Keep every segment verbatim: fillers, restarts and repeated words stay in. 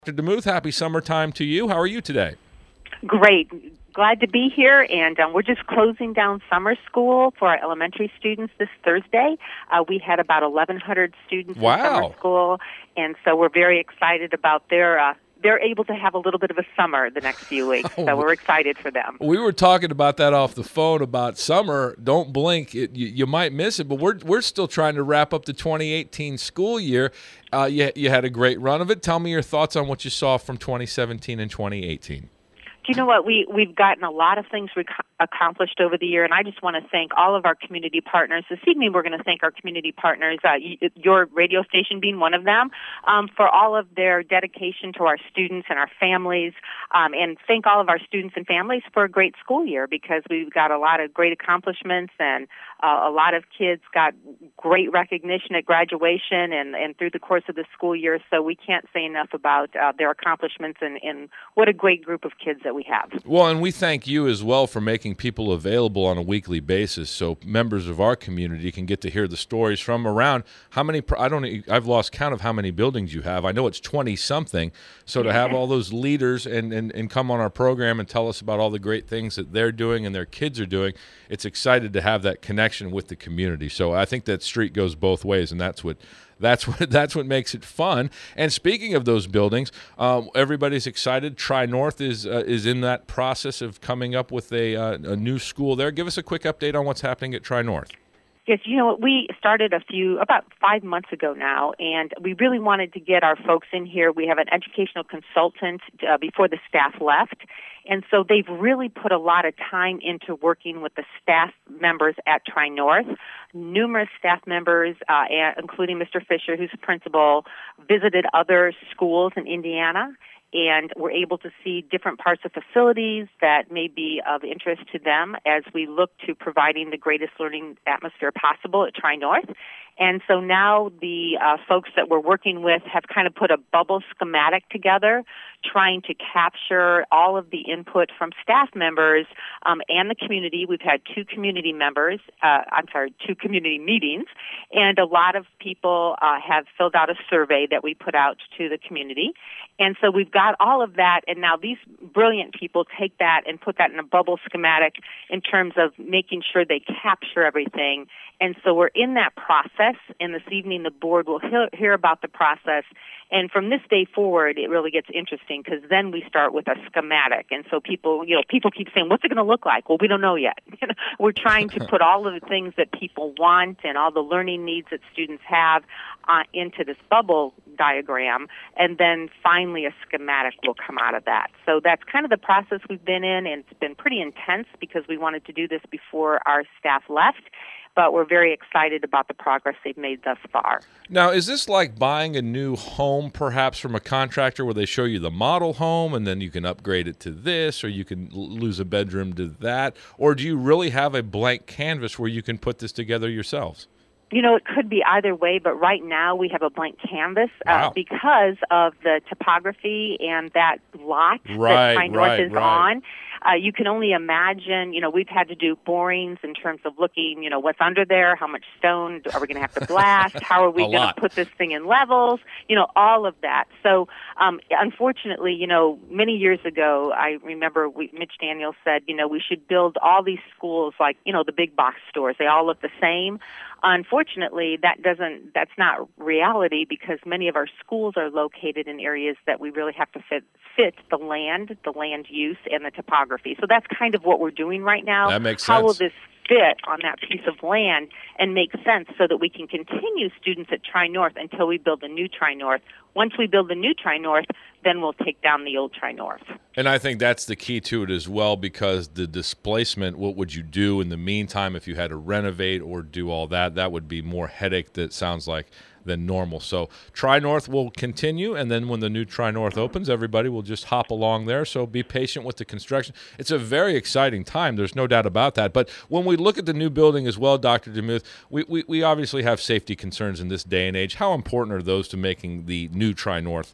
Doctor DeMuth, happy summertime to you. How are you today? Great. Glad to be here, and um, we're just closing down summer school for our elementary students this Thursday. Uh, we had about eleven hundred students Wow. in summer school, and so we're very excited about their uh, they're able to have a little bit of a summer the next few weeks, so we're excited for them. We were talking about that off the phone about summer. Don't blink. It, you, you might miss it, but we're we're still trying to wrap up the twenty eighteen school year. Uh, you, you had a great run of it. Tell me your thoughts on what you saw from twenty seventeen and twenty eighteen. Do you know what? We, we've gotten a lot of things rec- accomplished over the year, and I just want to thank all of our community partners. This evening we're going to thank our community partners, uh, y- your radio station being one of them, um, for all of their dedication to our students and our families, um, and thank all of our students and families for a great school year, because we've got a lot of great accomplishments, and uh, a lot of kids got great recognition at graduation and, and through the course of the school year, so we can't say enough about uh, their accomplishments and, and what a great group of kids that we have. Well, and we thank you as well for making people available on a weekly basis so members of our community can get to hear the stories from around. How many, I don't, I've lost count of how many buildings you have. I know it's twenty-something, so to have all those leaders and, and, and come on our program and tell us about all the great things that they're doing and their kids are doing, it's excited to have that connection with the community. So I think that street goes both ways, and that's what That's what that's what makes it fun. And speaking of those buildings, um, everybody's excited. Tri-North is uh, is in that process of coming up with a, uh, a new school there. Give us a quick update on what's happening at Tri-North. Yes, you know, we started a few, about five months ago now, and we really wanted to get our folks in here. We have an educational consultant uh, before the staff left, and so they've really put a lot of time into working with the staff members at Tri-North. Numerous staff members, uh, including Mister Fisher, who's the principal, visited other schools in Indiana, and we're able to see different parts of facilities that may be of interest to them as we look to providing the greatest learning atmosphere possible at Tri-North. And so now the uh, folks that we're working with have kind of put a bubble schematic together, trying to capture all of the input from staff members um, and the community. We've had two community members, uh, I'm sorry, two community meetings, and a lot of people uh, have filled out a survey that we put out to the community. And so we've got all of that, and now these brilliant people take that and put that in a bubble schematic in terms of making sure they capture everything. And so we're in that process, and this evening the board will hear, hear about the process. And from this day forward, it really gets interesting, because then we start with a schematic. And so people, you know, people keep saying, what's it going to look like? Well, we don't know yet. We're trying to put all of the things that people want and all the learning needs that students have uh, into this bubble diagram, and then finally a schematic will come out of that. So that's kind of the process we've been in, and it's been pretty intense because we wanted to do this before our staff left. But we're very excited about the progress they've made thus far. Now, is this like buying a new home, perhaps from a contractor, where they show you the model home and then you can upgrade it to this, or you can lose a bedroom to that? Or do you really have a blank canvas where you can put this together yourselves? You know, it could be either way, but right now we have a blank canvas wow. uh, because of the topography and that lot right, that Tri-North right, is right. on. Uh, you can only imagine, you know, we've had to do borings in terms of looking, you know, what's under there, how much stone are we going to have to blast, how are we going to put this thing in levels, you know, all of that. So, um, unfortunately, you know, many years ago, I remember we, Mitch Daniels said, you know, we should build all these schools like, you know, the big box stores. They all look the same. Unfortunately, that doesn't, that's not reality, because many of our schools are located in areas that we really have to fit, fit the land, the land use, and the topography. So that's kind of what we're doing right now. That makes How sense. will this fit on that piece of land and make sense so that we can continue students at Tri-North until we build a new Tri-North? Once we build the new Tri-North, then we'll take down the old Tri-North. And I think that's the key to it as well, because the displacement, what would you do in the meantime if you had to renovate or do all that? That would be more headache, that sounds like, than normal. So Tri-North will continue, and then when the new Tri-North opens, everybody will just hop along there. So be patient with the construction. It's a very exciting time. There's no doubt about that. But when we look at the new building as well, Doctor DeMuth, we, we, we obviously have safety concerns in this day and age. How important are those to making the new Tri-North?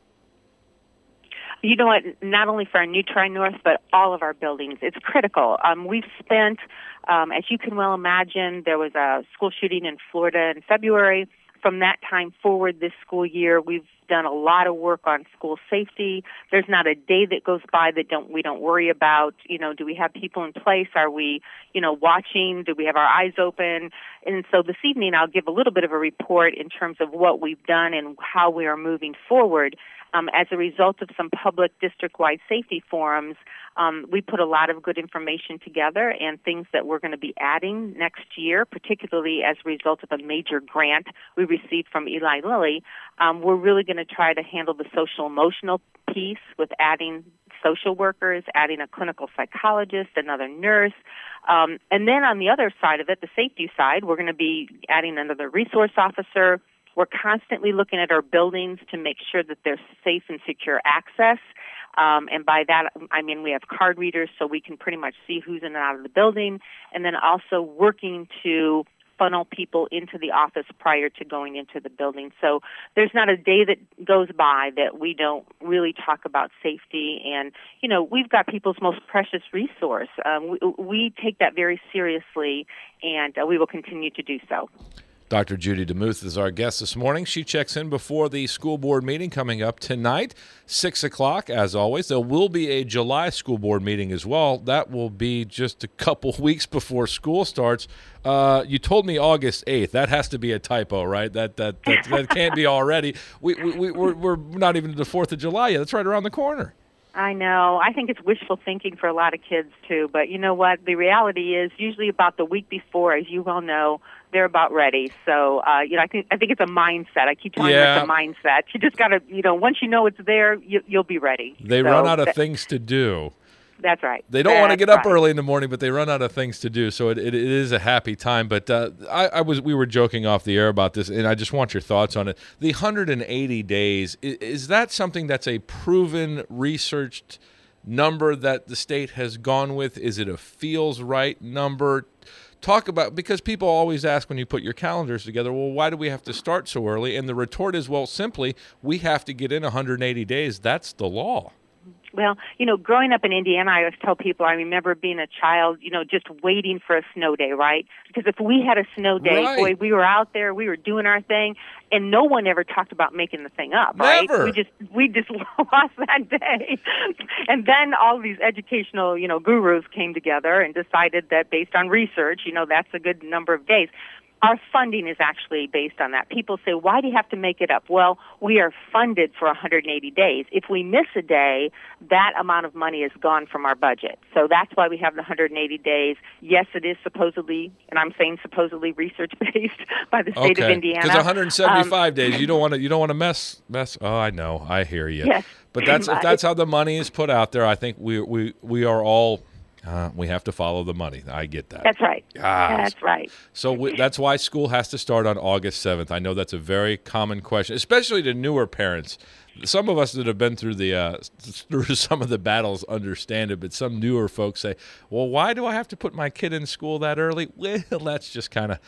You know what, not only for our new Tri-North, but all of our buildings. It's critical. Um, we've spent, um, as you can well imagine, there was a school shooting in Florida in February. from that time forward this school year, we've done a lot of work on school safety. There's not a day that goes by that don't we don't worry about, you know, do we have people in place? Are we, you know, watching? Do we have our eyes open? And so this evening I'll give a little bit of a report in terms of what we've done and how we are moving forward. Um, as a result of some public district-wide safety forums, um, we put a lot of good information together and things that we're going to be adding next year, particularly as a result of a major grant we received from Eli Lilly. Um, we're really going to try to handle the social-emotional piece with adding social workers, adding a clinical psychologist, another nurse. Um, and then on the other side of it, the safety side, we're going to be adding another resource officer. We're constantly looking at our buildings to make sure that there's safe and secure access. Um, and by that, I mean we have card readers so we can pretty much see who's in and out of the building. And then also working to funnel people into the office prior to going into the building. So there's not a day that goes by that we don't really talk about safety. And, you know, we've got people's most precious resource. Um, we, we take that very seriously, and uh, we will continue to do so. Doctor Judy DeMuth is our guest this morning. She checks in before the school board meeting coming up tonight, six o'clock, as always. There will be a July school board meeting as well. That will be just a couple weeks before school starts. Uh, you told me August eighth. That has to be a typo, right? That that that, that can't be already. We, we, we, we're, we're not even to the fourth of July yet. That's right around the corner. I know. I think it's wishful thinking for a lot of kids, too. But you know what? The reality is usually about the week before, as you well know, they're about ready. So, uh, you know, I think I think it's a mindset. I keep telling yeah. you it's a mindset. You just got to, you know, once you know it's there, you, you'll be ready. They so, run out of that, things to do. That's right. They don't that's want to get up right. early in the morning, but they run out of things to do. So it, it, it is a happy time. But uh, I, I was we were joking off the air about this, and I just want your thoughts on it. The one hundred eighty days, is, is that something that's a proven, researched number that the state has gone with? Is it a feels right number? Talk about, because people always ask when you put your calendars together, well, why do we have to start so early? And the retort is, well, simply, we have to get in one hundred eighty days. That's the law. Well, you know, growing up in Indiana, I always tell people I remember being a child, you know, just waiting for a snow day, right? Because if we had a snow day, right. boy, we were out there, we were doing our thing, and no one ever talked about making the thing up, right? Never. We just we just lost that day. And then all these educational, you know, gurus came together and decided that based on research, you know, that's a good number of days. Our funding is actually based on that. People say, why do you have to make it up? Well, we are funded for one hundred eighty days. If we miss a day, that amount of money is gone from our budget. So that's why we have the one hundred eighty days. Yes, it is supposedly, and I'm saying supposedly research-based by the state okay. of Indiana. Because one hundred seventy-five um, days, you don't want to you don't want to mess mess. Oh, I know, I hear you. Yes. But that's if that's how the money is put out there. I think we we we are all. Uh, we have to follow the money. I get that. That's right. Ah, that's right. So we, that's why school has to start on August seventh. I know that's a very common question, especially to newer parents. Some of us that have been through the uh, through some of the battles understand it, but some newer folks say, "Well, why do I have to put my kid in school that early?" Well, that's just kind of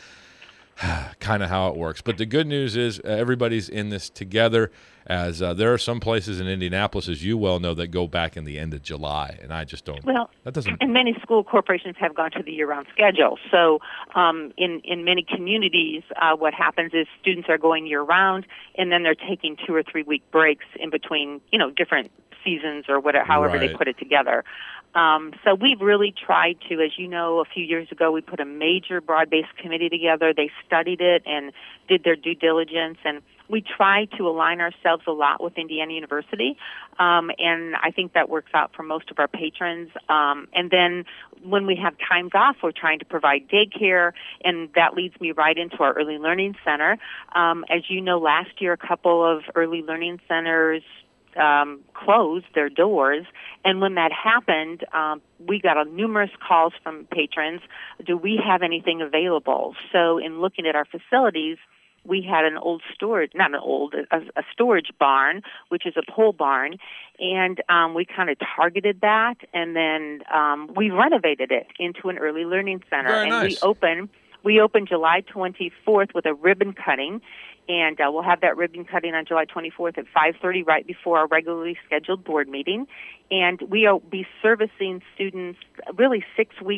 kind of how it works. But the good news is uh, everybody's in this together, as uh, there are some places in Indianapolis, as you well know, that go back in the end of July, and I just don't. Well, that doesn't. And many school corporations have gone to the year-round schedule. So um, in, in many communities, uh, what happens is students are going year-round, and then they're taking two or three-week breaks in between, you know, different seasons or whatever, however right. they put it together. Um, so we've really tried to, as you know, a few years ago, we put a major broad-based committee together. They studied it and did their due diligence, and we try to align ourselves a lot with Indiana University, um, and I think that works out for most of our patrons. Um, and then when we have times off, we're trying to provide daycare, and that leads me right into our Early Learning Center. Um, as you know, last year, a couple of Early Learning Centers Um, closed their doors, and when that happened, um, we got a numerous calls from patrons. Do we have anything available? So in looking at our facilities, we had an old storage, not an old, a, a storage barn, which is a pole barn, and um, we kind of targeted that, and then um, we renovated it into an early learning center. Very and nice. we open we opened July twenty-fourth with a ribbon cutting. And uh, we'll have that ribbon cutting on July twenty-fourth at five thirty, right before our regularly scheduled board meeting. And we'll be servicing students really six weeks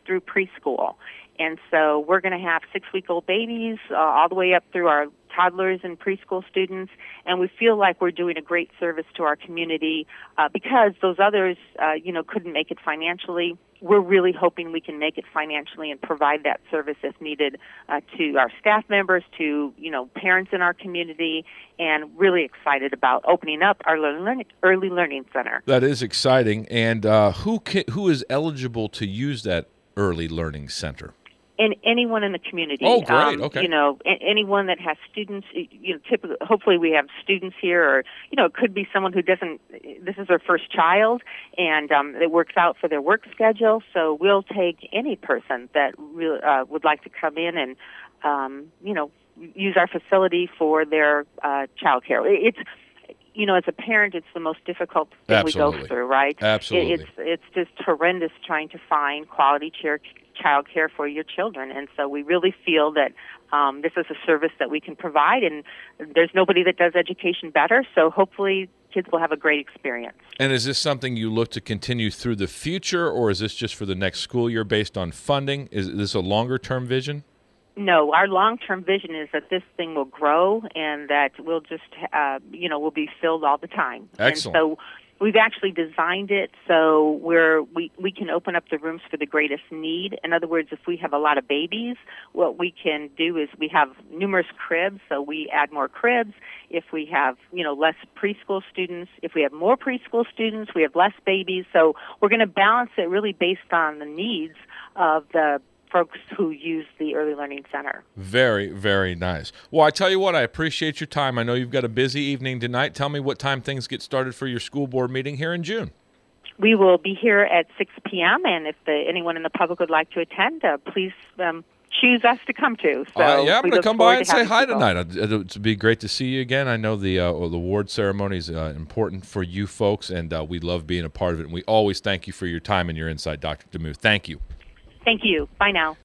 through preschool. And so we're going to have six-week-old babies uh, all the way up through our toddlers and preschool students, and we feel like we're doing a great service to our community uh, because those others, uh, you know, couldn't make it financially. We're really hoping we can make it financially and provide that service if needed uh, to our staff members, to, you know, parents in our community, and really excited about opening up our learning, early learning center. That is exciting. And uh, who can, who is eligible to use that early learning center? And anyone in the community. Oh, great. Um, okay. You know, a- anyone that has students. You know, typically, hopefully, we have students here, or you know, it could be someone who doesn't. This is their first child, and um, it works out for their work schedule. So we'll take any person that really uh, would like to come in and, um, you know, use our facility for their uh, child care. It's You know, as a parent, it's the most difficult thing Absolutely. we go through, right? Absolutely. It, it's it's just horrendous trying to find quality care, child care for your children, and so we really feel that um, this is a service that we can provide, and there's nobody that does education better. So hopefully, kids will have a great experience. And is this something you look to continue through the future, or is this just for the next school year based on funding? Is this a longer-term vision? No, our long-term vision is that this thing will grow and that we'll just, uh, you know, we'll be filled all the time. Excellent. And so we've actually designed it so we're, we, we can open up the rooms for the greatest need. In other words, if we have a lot of babies, what we can do is we have numerous cribs, so we add more cribs. If we have, you know, less preschool students, if we have more preschool students, we have less babies. So we're going to balance it really based on the needs of the folks who use the Early Learning Center. Very, very nice. Well, I tell you what, I appreciate your time. I know you've got a busy evening tonight. Tell me what time things get started for your school board meeting here in June. We will be here at six p.m., and if the, anyone in the public would like to attend, uh, please um, choose us to come to. So uh, yeah, I'm going to come by and to say hi people. tonight. It'd, it'd be great to see you again. I know the uh, the award ceremony is uh, important for you folks, and uh, we love being a part of it. And we always thank you for your time and your insight, Doctor DeMuth. Thank you. Thank you. Bye now.